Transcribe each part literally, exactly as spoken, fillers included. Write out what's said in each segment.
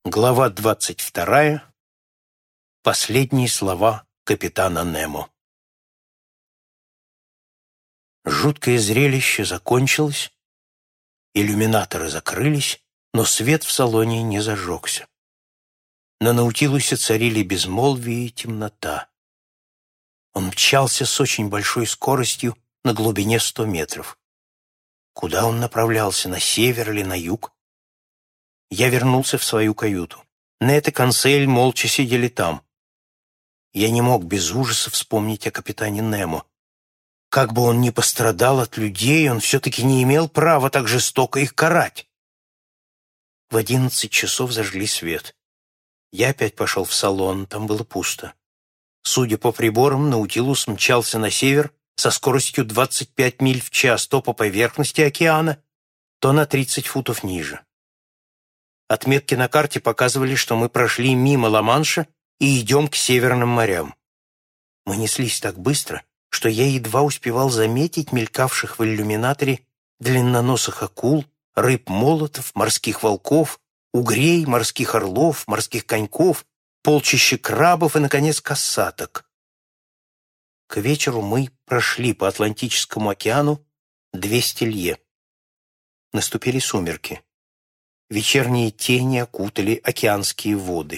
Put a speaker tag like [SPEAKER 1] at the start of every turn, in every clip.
[SPEAKER 1] Глава двадцать вторая. Последние слова капитана Немо. Жуткое зрелище закончилось, иллюминаторы закрылись, но свет в салоне не зажегся. На Наутилусе царили безмолвие и темнота. Он мчался с очень большой скоростью на глубине ста метров. Куда он направлялся, на север или на юг? Я вернулся в свою каюту. Нед и Консель молча сидели там. Я не мог без ужаса вспомнить о капитане Немо. Как бы он ни пострадал от людей, он все-таки не имел права так жестоко их карать. В одиннадцать часов зажгли свет. Я опять пошел в салон, там было пусто. Судя по приборам, Наутилус мчался на север со скоростью двадцать пять миль в час то по поверхности океана, то на тридцать футов ниже. Отметки на карте показывали, что мы прошли мимо Ла-Манша и идем к северным морям. Мы неслись так быстро, что я едва успевал заметить мелькавших в иллюминаторе длинноносых акул, рыб-молотов, морских волков, угрей, морских орлов, морских коньков, полчища крабов и, наконец, кассаток. К вечеру мы прошли по Атлантическому океану двести лье. Наступили сумерки. Вечерние тени окутали океанские воды.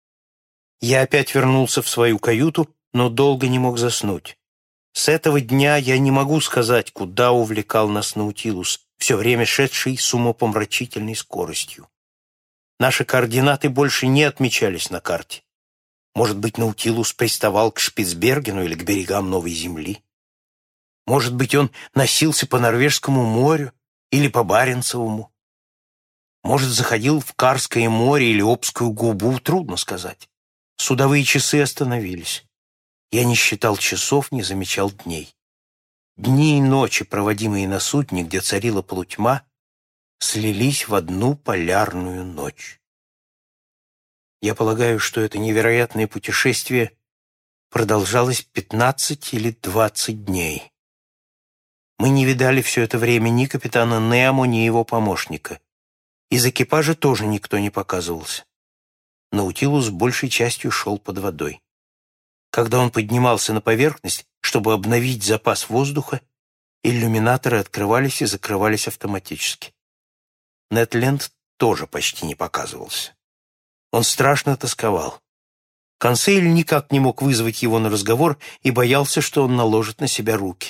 [SPEAKER 1] Я опять вернулся в свою каюту, но долго не мог заснуть. С этого дня я не могу сказать, куда увлекал нас Наутилус, все время шедший с умопомрачительной скоростью. Наши координаты больше не отмечались на карте. Может быть, Наутилус приставал к Шпицбергену или к берегам Новой Земли. Может быть, он носился по Норвежскому морю или по Баренцевому. Может, заходил в Карское море или Обскую губу, трудно сказать. Судовые часы остановились. Я не считал часов, не замечал дней. Дни и ночи, проводимые на судне, где царила полутьма, слились в одну полярную ночь. Я полагаю, что это невероятное путешествие продолжалось пятнадцать или двадцать дней. Мы не видали все это время ни капитана Немо, ни его помощника. Из экипажа тоже никто не показывался. Наутилус большей частью шел под водой. Когда он поднимался на поверхность, чтобы обновить запас воздуха, иллюминаторы открывались и закрывались автоматически. Нед Ленд тоже почти не показывался. Он страшно тосковал. Консель никак не мог вызвать его на разговор и боялся, что он наложит на себя руки.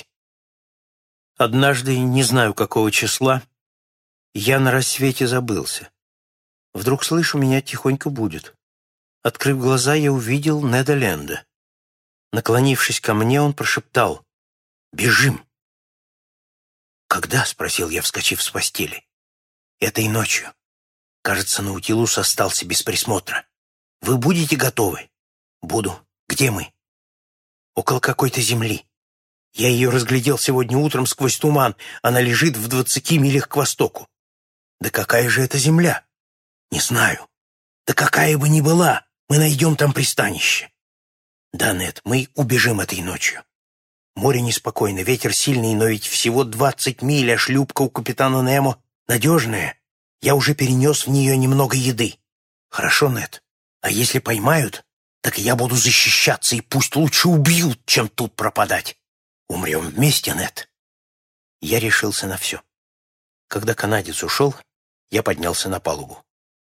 [SPEAKER 1] Однажды, не знаю какого числа, я на рассвете забылся. Вдруг слышу, меня тихонько будет. Открыв глаза, я увидел Неда Ленда. Наклонившись ко мне, он прошептал: «Бежим!» «Когда?» — спросил я, вскочив с постели. «Этой ночью. Кажется, Наутилус остался без присмотра. Вы будете готовы?» «Буду. Где мы?» «Около какой-то земли. Я ее разглядел сегодня утром сквозь туман. Она лежит в двадцати милях к востоку». «Да какая же это земля?» «Не знаю. Да какая бы ни была, мы найдем там пристанище». «Да, Нед, мы убежим этой ночью. Море неспокойно, ветер сильный, но ведь всего двадцать миль, а шлюпка у капитана Немо надежная. Я уже перенес в нее немного еды». «Хорошо, Нед. А если поймают, так я буду защищаться, и пусть лучше убьют, чем тут пропадать. Умрем вместе, Нед». Я решился на все. Когда канадец ушел, я поднялся на палубу.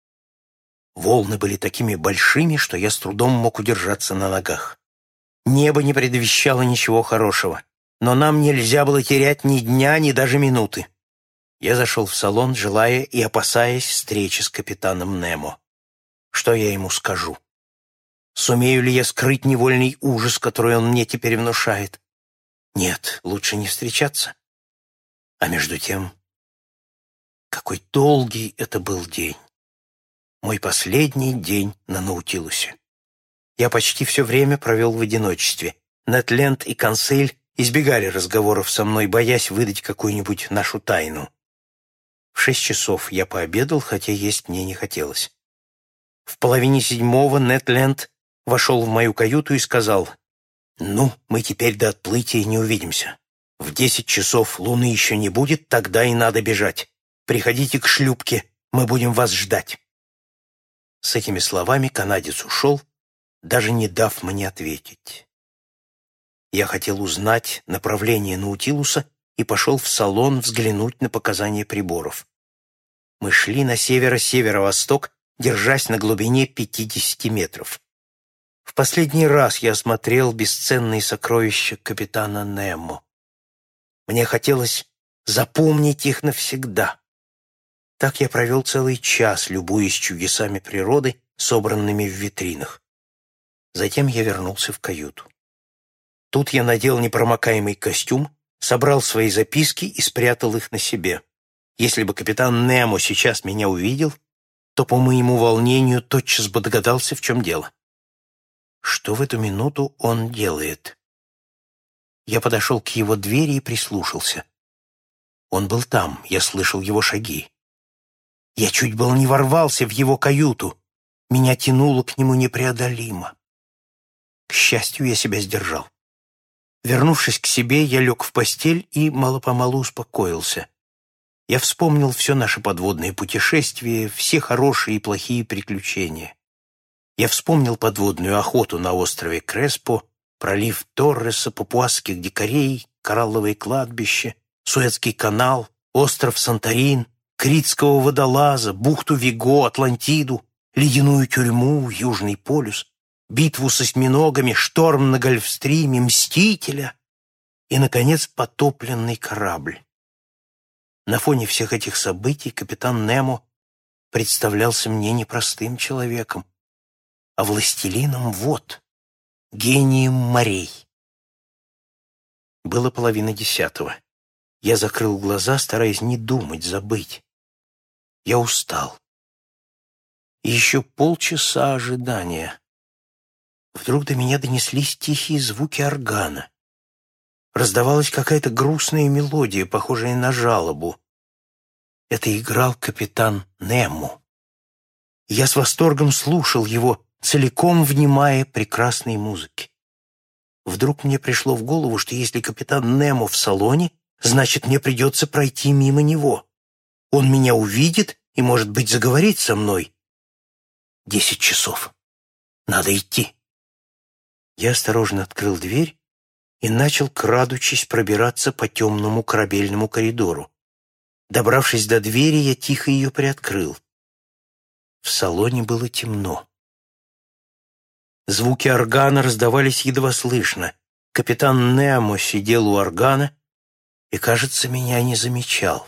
[SPEAKER 1] Волны были такими большими, что я с трудом мог удержаться на ногах. Небо не предвещало ничего хорошего, но нам нельзя было терять ни дня, ни даже минуты. Я зашел в салон, желая и опасаясь встречи с капитаном Немо. Что я ему скажу? Сумею ли я скрыть невольный ужас, который он мне теперь внушает? Нет, лучше не встречаться. А между тем, какой долгий это был день. Мой последний день на Наутилусе. Я почти все время провел в одиночестве. Нед Ленд и Консель избегали разговоров со мной, боясь выдать какую-нибудь нашу тайну. В шесть часов я пообедал, хотя есть мне не хотелось. В половине седьмого Нед Ленд вошел в мою каюту и сказал: «Ну, мы теперь до отплытия не увидимся. В десять часов луны еще не будет, тогда и надо бежать. Приходите к шлюпке, мы будем вас ждать». С этими словами канадец ушел, даже не дав мне ответить. Я хотел узнать направление Наутилуса и пошел в салон взглянуть на показания приборов. Мы шли на северо-северо-восток, держась на глубине пятидесяти метров. В последний раз я осмотрел бесценные сокровища капитана Немо. Мне хотелось запомнить их навсегда. Так я провел целый час, любуясь чудесами природы, собранными в витринах. Затем я вернулся в каюту. Тут я надел непромокаемый костюм, собрал свои записки и спрятал их на себе. Если бы капитан Немо сейчас меня увидел, то по моему волнению тотчас бы догадался, в чем дело. Что в эту минуту он делает? Я подошел к его двери и прислушался. Он был там, я слышал его шаги. Я чуть было не ворвался в его каюту. Меня тянуло к нему непреодолимо. К счастью, я себя сдержал. Вернувшись к себе, я лег в постель и мало-помалу успокоился. Я вспомнил все наше подводное путешествие, все хорошие и плохие приключения. Я вспомнил подводную охоту на острове Креспо, пролив Торреса, папуасских дикарей, коралловое кладбище, Суэцкий канал, остров Санторин, Критского водолаза, бухту Виго, Атлантиду, ледяную тюрьму, Южный полюс, битву с осьминогами, шторм на Гольфстриме, Мстителя и, наконец, потопленный корабль. На фоне всех этих событий капитан Немо представлялся мне непростым человеком, а властелином вод, гением морей. Было половина десятого. Я закрыл глаза, стараясь не думать, забыть. Я устал. И еще полчаса ожидания. Вдруг до меня донеслись тихие звуки органа. Раздавалась какая-то грустная мелодия, похожая на жалобу. Это играл капитан Немо. Я с восторгом слушал его, целиком внимая прекрасной музыке. Вдруг мне пришло в голову, что если капитан Немо в салоне, значит, мне придется пройти мимо него. Он меня увидит и, может быть, заговорит со мной. Десять часов. Надо идти. Я осторожно открыл дверь и начал, крадучись, пробираться по темному корабельному коридору. Добравшись до двери, я тихо ее приоткрыл. В салоне было темно. Звуки органа раздавались едва слышно. Капитан Немо сидел у органа и, кажется, меня не замечал.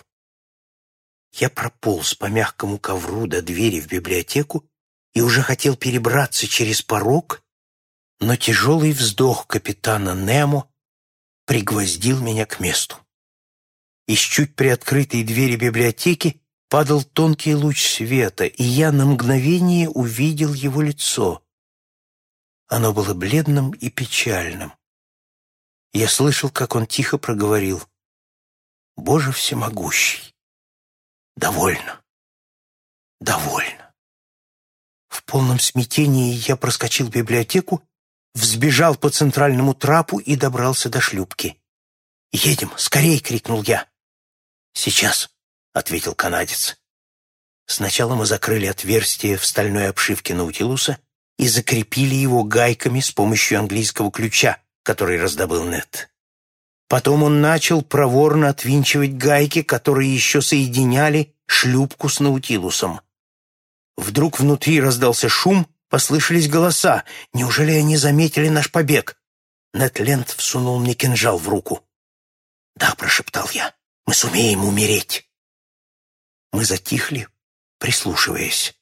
[SPEAKER 1] Я прополз по мягкому ковру до двери в библиотеку и уже хотел перебраться через порог, но тяжелый вздох капитана Немо пригвоздил меня к месту. Из чуть приоткрытой двери библиотеки падал тонкий луч света, и я на мгновение увидел его лицо. Оно было бледным и печальным. Я слышал, как он тихо проговорил: «Боже всемогущий, довольно, довольно». В полном смятении я проскочил библиотеку, взбежал по центральному трапу и добрался до шлюпки. «Едем, скорей!» — крикнул я. «Сейчас», — ответил канадец. Сначала мы закрыли отверстие в стальной обшивке Наутилуса и закрепили его гайками с помощью английского ключа, который раздобыл Нед. Потом он начал проворно отвинчивать гайки, которые еще соединяли шлюпку с Наутилусом. Вдруг внутри раздался шум, послышались голоса. Неужели они заметили наш побег? Нед Ленд всунул мне кинжал в руку. «Да», — прошептал я, — «мы сумеем умереть». Мы затихли, прислушиваясь.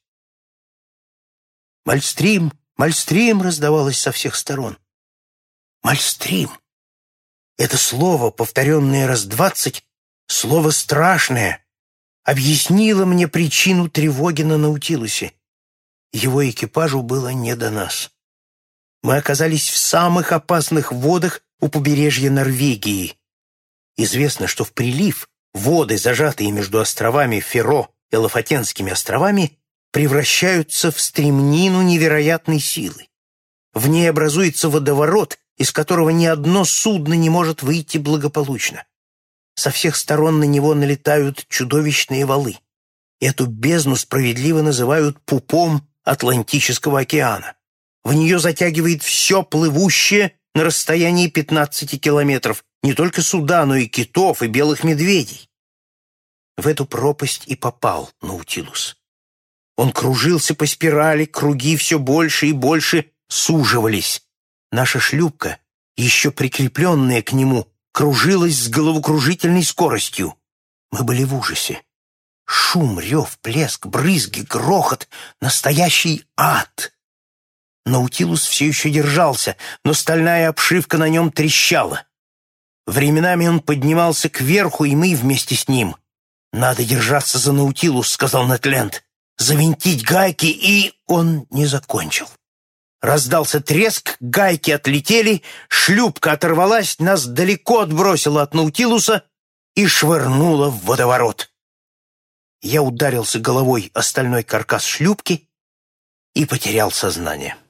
[SPEAKER 1] «Мальстрим! Мальстрим!» — раздавалось со всех сторон. «Мальстрим!» Это слово, повторенное раз двадцать, слово страшное, объяснило мне причину тревоги на Наутилусе. Его экипажу было не до нас. Мы оказались в самых опасных водах у побережья Норвегии. Известно, что в прилив воды, зажатые между островами Феро и Лафатенскими островами, превращаются в стремнину невероятной силы. В ней образуется водоворот, из которого ни одно судно не может выйти благополучно. Со всех сторон на него налетают чудовищные валы. Эту бездну справедливо называют пупом Атлантического океана. В нее затягивает все плывущее на расстоянии пятнадцати километров, не только суда, но и китов, и белых медведей. В эту пропасть и попал Наутилус. Он кружился по спирали, круги все больше и больше суживались. Наша шлюпка, еще прикрепленная к нему, кружилась с головокружительной скоростью. Мы были в ужасе. Шум, рев, плеск, брызги, грохот — настоящий ад. Наутилус все еще держался, но стальная обшивка на нем трещала. Временами он поднимался кверху, и мы вместе с ним. «Надо держаться за Наутилус», — сказал Нед Ленд. «Завинтить гайки», и он не закончил. Раздался треск, гайки отлетели, шлюпка оторвалась, нас далеко отбросила от Наутилуса и швырнула в водоворот. Я ударился головой о стальной каркас шлюпки и потерял сознание.